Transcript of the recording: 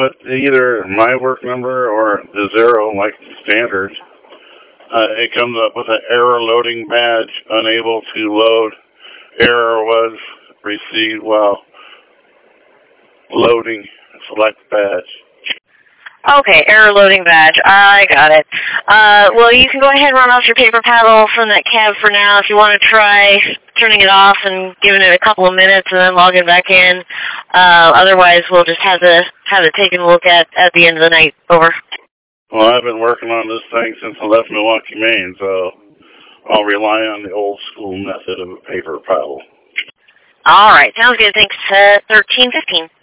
put either my work number or the 0, like standard, it comes up with an error loading badge, unable to load. Error was received while loading select badge. Okay, error loading badge. I got it. Well, you can go ahead and run off your paper paddle from that cab for now if you want to try turning it off and giving it a couple of minutes and then logging back in. Otherwise, we'll just have it taken a look at the end of the night. Over. Well, I've been working on this thing since I left Milwaukee, Maine, so I'll rely on the old school method of a paper paddle. All right, sounds good. Thanks. 1315.